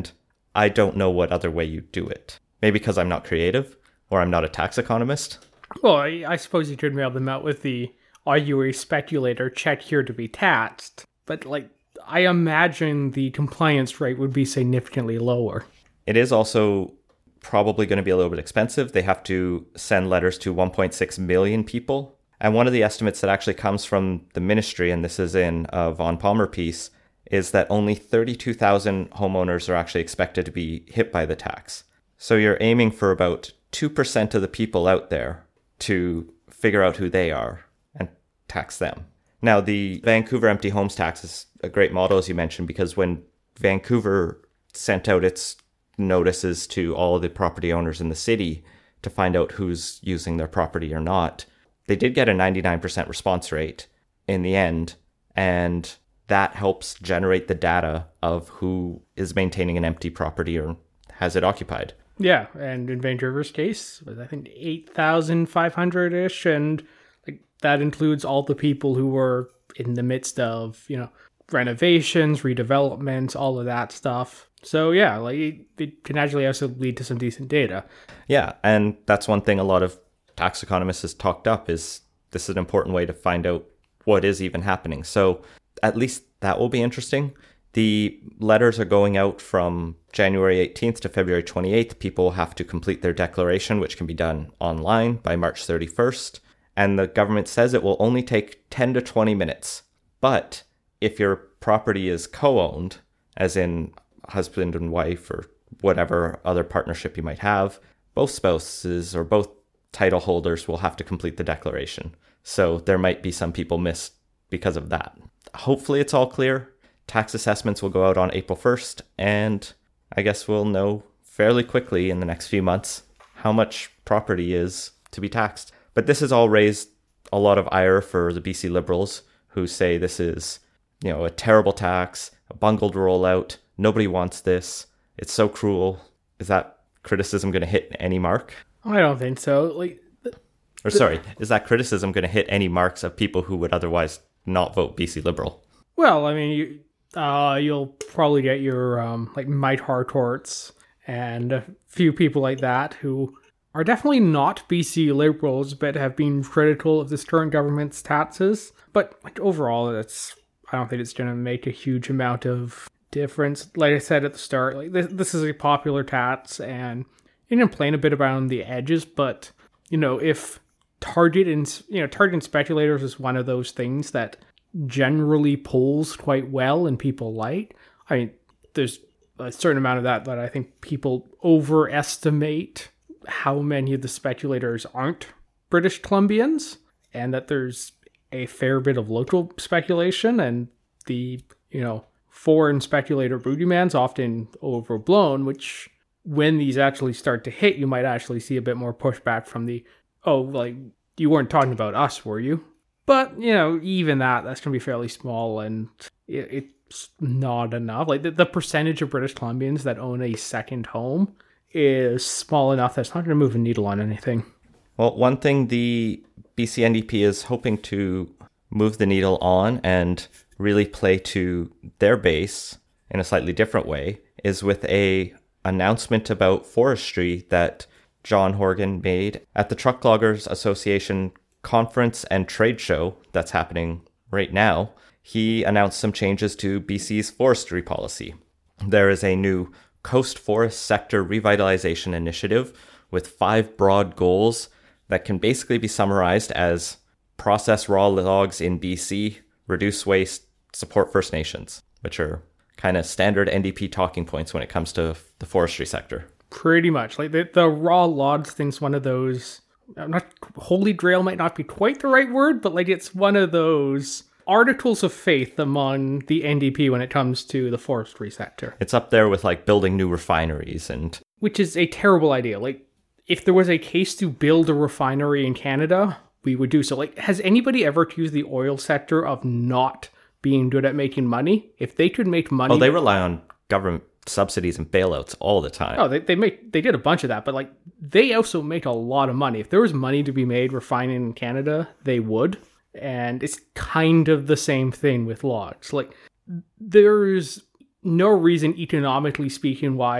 I don't know what other way you do it. Maybe because I'm not creative, or I'm not a tax economist. Well, I, I suppose you could mail them out with the, are you a speculator, check here to be taxed. But, like, I imagine the compliance rate would be significantly lower. It is also probably going to be a little bit expensive. They have to send letters to one point six million people. And one of the estimates that actually comes from the ministry, and this is in a Von Palmer piece, is that only thirty-two thousand homeowners are actually expected to be hit by the tax. So you're aiming for about two percent of the people out there to figure out who they are and tax them. Now, the Vancouver empty homes tax is a great model, as you mentioned, because when Vancouver sent out its notices to all of the property owners in the city to find out who's using their property or not, they did get a ninety-nine percent response rate in the end, and that helps generate the data of who is maintaining an empty property or has it occupied. Yeah, and in Vancouver's case, I think eight thousand five hundred-ish, and like that includes all the people who were in the midst of, you know, renovations, redevelopments, all of that stuff. So yeah, like it, it can actually also lead to some decent data. Yeah, and that's one thing a lot of tax economists has talked up, is this is an important way to find out what is even happening. So at least that will be interesting. The letters are going out from January eighteenth to February twenty-eighth. People have to complete their declaration, which can be done online by March thirty-first. And the government says it will only take ten to twenty minutes. But if your property is co-owned, as in husband and wife or whatever other partnership you might have, both spouses or both title holders will have to complete the declaration. So there might be some people missed because of that. Hopefully it's all clear. Tax assessments will go out on April first, and I guess we'll know fairly quickly in the next few months how much property is to be taxed. But this has all raised a lot of ire for the B C Liberals, who say this is, you know, a terrible tax, a bungled rollout. Nobody wants this. It's so cruel. Is that criticism going to hit any mark? I don't think so. Like, the, or sorry, is that criticism going to hit any marks of people who would otherwise not vote B C Liberal? Well, I mean, you, uh, you'll probably get your um, like Mike Harcourts and a few people like that who are definitely not B C Liberals, but have been critical of this current government's taxes. But like, overall, it's I don't think it's going to make a huge amount of difference. Like I said at the start, like this, this is a popular tax, and you can complain a bit about the edges, but you know, if target and you know target and speculators is one of those things that generally polls quite well and people like. I mean, there's a certain amount of that that I think people overestimate how many of the speculators aren't British Columbians, and that there's a fair bit of local speculation, and the, you know, foreign speculator boogeyman's often overblown, which when these actually start to hit, you might actually see a bit more pushback from the, oh, like, you weren't talking about us, were you? But, you know, even that, that's going to be fairly small, and it, it's not enough. Like, the, the percentage of British Columbians that own a second home is small enough that's not going to move a needle on anything. Well, one thing the B C N D P is hoping to move the needle on and really play to their base in a slightly different way is with a announcement about forestry that John Horgan made at the Truck Loggers Association conference and trade show that's happening right now. He announced some changes to B C's forestry policy. There is a new Coast Forest Sector Revitalization Initiative with five broad goals that can basically be summarized as process raw logs in B C, reduce waste, support First Nations, which are kind of standard N D P talking points when it comes to the forestry sector. Pretty much. Like the, the raw logs thing's one of those, not holy grail might not be quite the right word, but like it's one of those articles of faith among the N D P when it comes to the forestry sector. It's up there with like building new refineries and... Which is a terrible idea. Like, if there was a case to build a refinery in Canada, we would do so. Like, has anybody ever accused the oil sector of not being good at making money? If they could make money... Oh, they rely on government subsidies and bailouts all the time. Oh, they they make they did a bunch of that, but like they also make a lot of money. If there was money to be made refining in Canada, they would. And it's kind of the same thing with logs. Like, there's no reason economically speaking why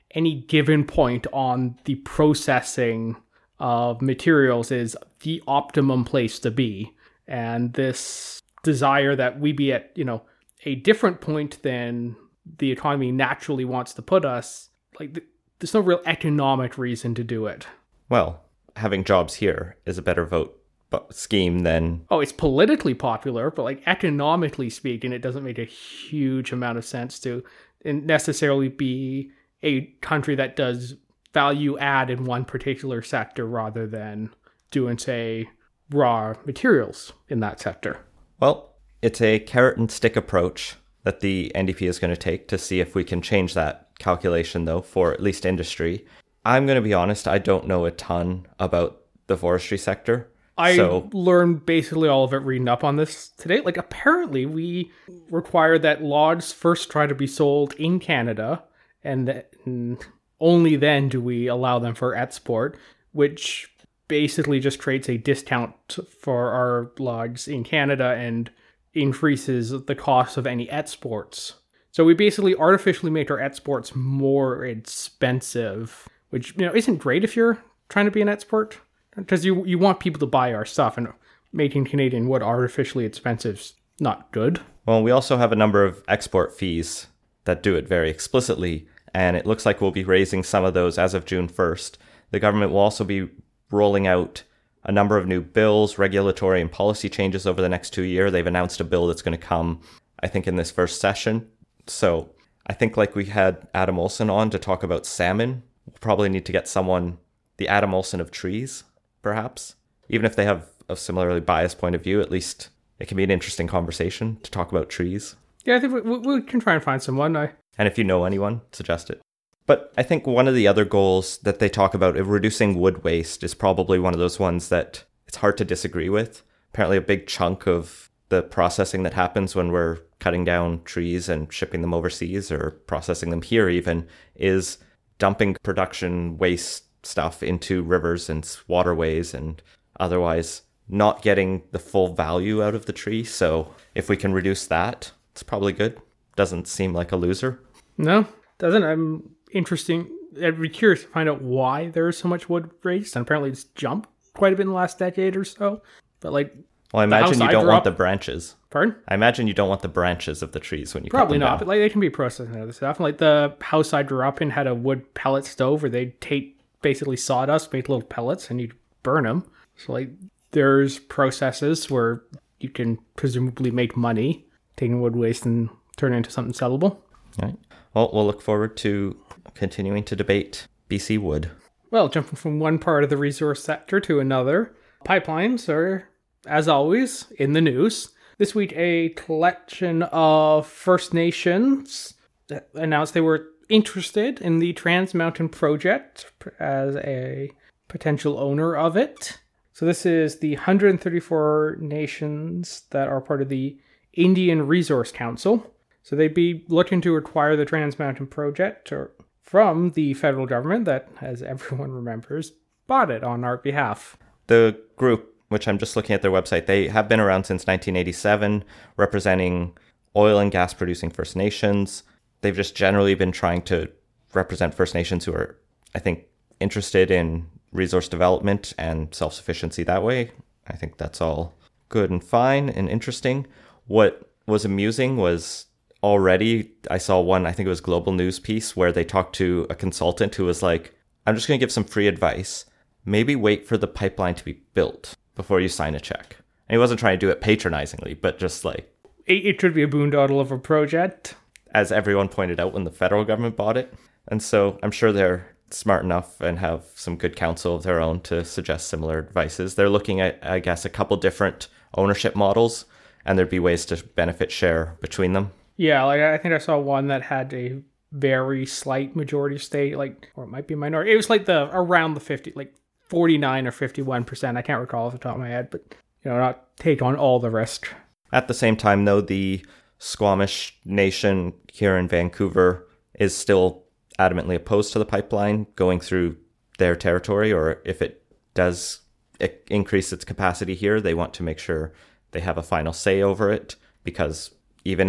any given point on the processing of materials is the optimum place to be. And this desire that we be at, you know, a different point than the economy naturally wants to put us, like, th- there's no real economic reason to do it. Well, having jobs here is a better vote scheme than... Oh, it's politically popular, but like economically speaking, it doesn't make a huge amount of sense to necessarily be a country that does value add in one particular sector rather than doing, say, raw materials in that sector. Well, it's a carrot and stick approach that the N D P is going to take to see if we can change that calculation, though, for at least industry. I'm going to be honest, I don't know a ton about the forestry sector. I so, learned basically all of it reading up on this today. Like, apparently we require that logs first try to be sold in Canada, and then only then do we allow them for export, which basically just creates a discount for our logs in Canada and increases the cost of any exports. So we basically artificially make our exports more expensive, which, you know, isn't great if you're trying to be an export. Because you you want people to buy our stuff, and making Canadian wood artificially expensive is not good. Well, we also have a number of export fees that do it very explicitly, and it looks like we'll be raising some of those as of June first. The government will also be rolling out a number of new bills, regulatory and policy changes over the next two years. They've announced a bill that's going to come, I think, in this first session. So I think, like we had Adam Olsen on to talk about salmon, we'll probably need to get someone, the Adam Olsen of trees, perhaps. Even if they have a similarly biased point of view, at least it can be an interesting conversation to talk about trees. Yeah, I think we, we can try and find someone. I... And if you know anyone, suggest it. But I think one of the other goals that they talk about, reducing wood waste, is probably one of those ones that it's hard to disagree with. Apparently a big chunk of the processing that happens when we're cutting down trees and shipping them overseas, or processing them here even, is dumping production waste stuff into rivers and waterways, and otherwise not getting the full value out of the tree. So if we can reduce that, it's probably good. Doesn't seem like a loser. No, doesn't. I'm interesting. I'd be curious to find out why there is so much wood waste, and apparently it's jumped quite a bit in the last decade or so. But like, well, I imagine you don't want the branches. Pardon? I imagine you don't want the branches of the trees when you probably cut them not. down. But like, they can be processed and other stuff. And like the house I grew up in had a wood pellet stove where they'd take basically sawdust, make little pellets, and you'd burn them. So like, there's processes where you can presumably make money taking wood waste and turn it into something sellable. All right. Well, we'll look forward to continuing to debate B C wood. Well, jumping from one part of the resource sector to another, pipelines are, as always, in the news. This week, a collection of First Nations announced they were interested in the Trans Mountain project as a potential owner of it. So this is the one hundred thirty-four nations that are part of the Indian Resource Council. So they'd be looking to acquire the Trans Mountain project or from the federal government that, as everyone remembers, bought it on our behalf. The group, which I'm just looking at their website, they have been around since nineteen eighty-seven, representing oil and gas producing First Nations. They've just generally been trying to represent First Nations who are, I think, interested in resource development and self-sufficiency that way. I think that's all good and fine and interesting. What was amusing was already, I saw one, I think it was Global News piece, where they talked to a consultant who was like, I'm just going to give some free advice. Maybe wait for the pipeline to be built before you sign a check. And he wasn't trying to do it patronizingly, but just like... It, it could be a boondoggle of a project. As everyone pointed out when the federal government bought it. And so I'm sure they're smart enough and have some good counsel of their own to suggest similar advices. They're looking at, I guess, a couple different ownership models, and there'd be ways to benefit share between them. Yeah, like I think I saw one that had a very slight majority stake, like, or it might be minority. It was like the around the fifty, like forty-nine or fifty-one percent. I can't recall off the top of my head, but you know, not take on all the risk. At the same time, though, the Squamish Nation here in Vancouver is still adamantly opposed to the pipeline going through their territory, or if it does increase its capacity here, they want to make sure they have a final say over it, because even if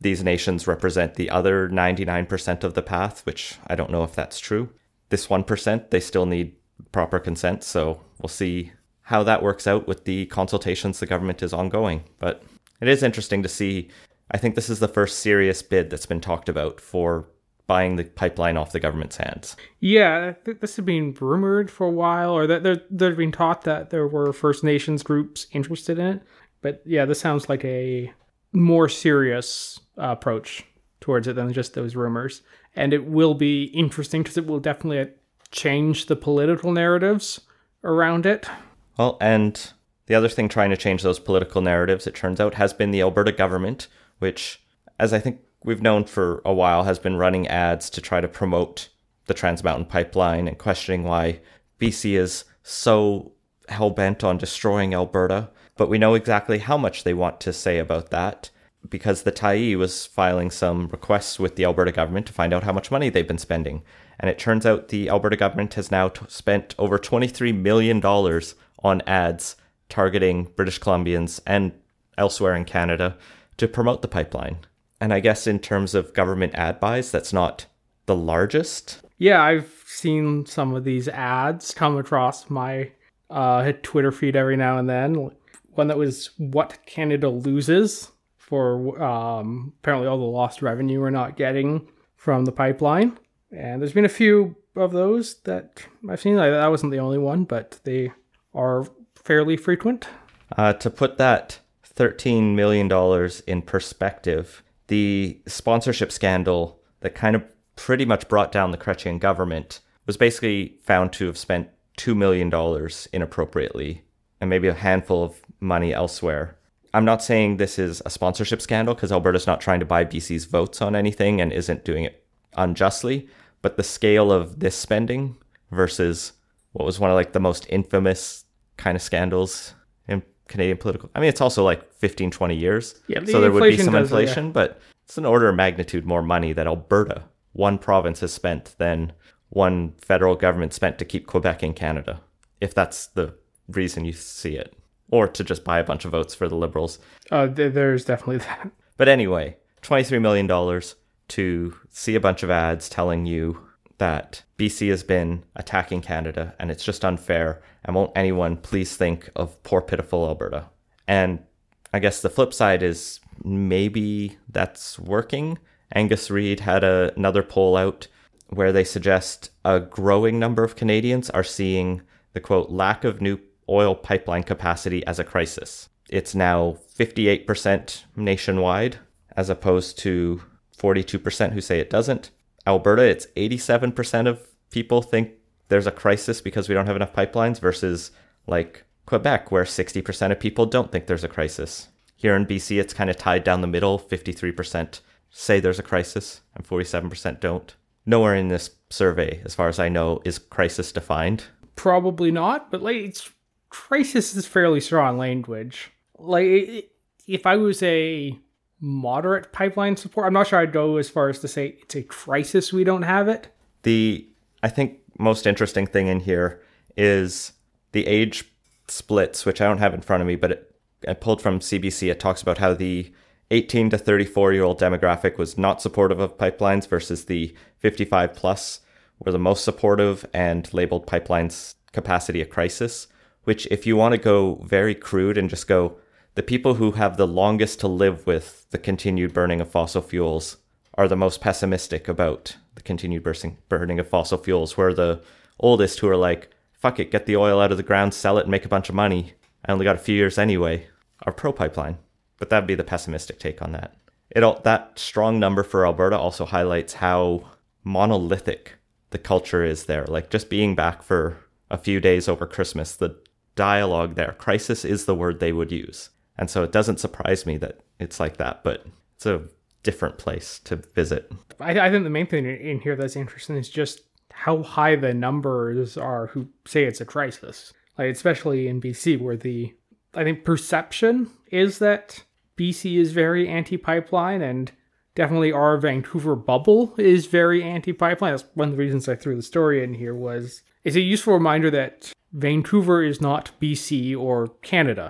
these nations represent the other ninety-nine percent of the path, which I don't know if that's true. This one percent, they still need proper consent, so we'll see how that works out with the consultations the government is ongoing. But it is interesting to see. I think this is the first serious bid that's been talked about for buying the pipeline off the government's hands. Yeah, this had been rumored for a while, or that there there'd been taught that there were First Nations groups interested in it. But yeah, this sounds like a more serious uh, approach towards it than just those rumors. And it will be interesting because it will definitely change the political narratives around it. Well, and the other thing trying to change those political narratives, it turns out, has been the Alberta government, which, as I think we've known for a while, has been running ads to try to promote the Trans Mountain Pipeline and questioning why B C is so hell-bent on destroying Alberta. But we know exactly how much they want to say about that, because the Tyee was filing some requests with the Alberta government to find out how much money they've been spending. And it turns out the Alberta government has now t- spent over twenty-three million dollars on ads targeting British Columbians and elsewhere in Canada to promote the pipeline. And I guess in terms of government ad buys, that's not the largest. Yeah, I've seen some of these ads come across my uh, Twitter feed every now and then. One that was what Canada loses for um, apparently all the lost revenue we're not getting from the pipeline. And there's been a few of those that I've seen. That wasn't the only one, but they are fairly frequent. Uh, to put that thirteen million dollars in perspective, the sponsorship scandal that kind of pretty much brought down the Chrétien government was basically found to have spent two million dollars inappropriately and maybe a handful of money elsewhere. I'm not saying this is a sponsorship scandal because Alberta's not trying to buy B C's votes on anything and isn't doing it unjustly, but the scale of this spending versus what was one of like the most infamous kind of scandals in Canadian political... I mean, it's also like fifteen, twenty years, yeah, so there would be some does, inflation, yeah. But it's an order of magnitude more money that Alberta, one province, has spent than one federal government spent to keep Quebec in Canada, if that's the reason you see it. Or to just buy a bunch of votes for the Liberals. Uh, th- there's definitely that. But anyway, twenty-three million dollars to see a bunch of ads telling you that B C has been attacking Canada and it's just unfair, and won't anyone please think of poor pitiful Alberta. And I guess the flip side is maybe that's working. Angus Reid had a, another poll out where they suggest a growing number of Canadians are seeing the, quote, lack of new oil pipeline capacity as a crisis. It's now fifty-eight percent nationwide, as opposed to forty-two percent who say it doesn't. Alberta, it's eighty-seven percent of people think there's a crisis because we don't have enough pipelines, versus like Quebec, where sixty percent of people don't think there's a crisis. Here in B C, it's kind of tied down the middle. fifty-three percent say there's a crisis and forty-seven percent don't. Nowhere in this survey, as far as I know, is crisis defined. Probably not, but like it's crisis is fairly strong language. Like, if I was a moderate pipeline support, I'm not sure I'd go as far as to say it's a crisis we don't have it. The, I think, most interesting thing in here is the age splits, which I don't have in front of me, but it, I pulled from C B C. It talks about how the eighteen to thirty-four year old demographic was not supportive of pipelines versus the fifty-five plus were the most supportive and labeled pipelines capacity a crisis. Which, if you want to go very crude and just go, the people who have the longest to live with the continued burning of fossil fuels are the most pessimistic about the continued burning of fossil fuels, where the oldest, who are like, fuck it, get the oil out of the ground, sell it, and make a bunch of money, I only got a few years anyway, are pro-pipeline. But that'd be the pessimistic take on that. It all, that strong number for Alberta also highlights how monolithic the culture is there. Like, just being back for a few days over Christmas, the dialogue there, crisis is the word they would use. And so it doesn't surprise me that it's like that, but it's a different place to visit. I, I think the main thing in here that's interesting is just how high the numbers are who say it's a crisis. Like, especially in B C, where the, I think, perception is that B C is very anti-pipeline, and definitely our Vancouver bubble is very anti-pipeline. That's one of the reasons I threw the story in here. Was it's a useful reminder that Vancouver is not B C or Canada.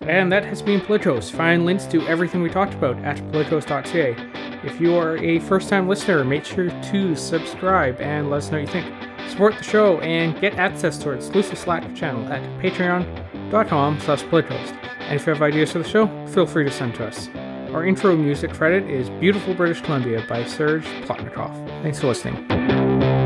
And that has been Politos. Find links to everything we talked about at politos dot c a. If you are a first-time listener, make sure to subscribe and let us know what you think. Support the show and get access to our exclusive Slack channel at patreon.com slash politos. And if you have ideas for the show, feel free to send to us. Our intro music credit is Beautiful British Columbia by Serge Plotnikov. Thanks for listening.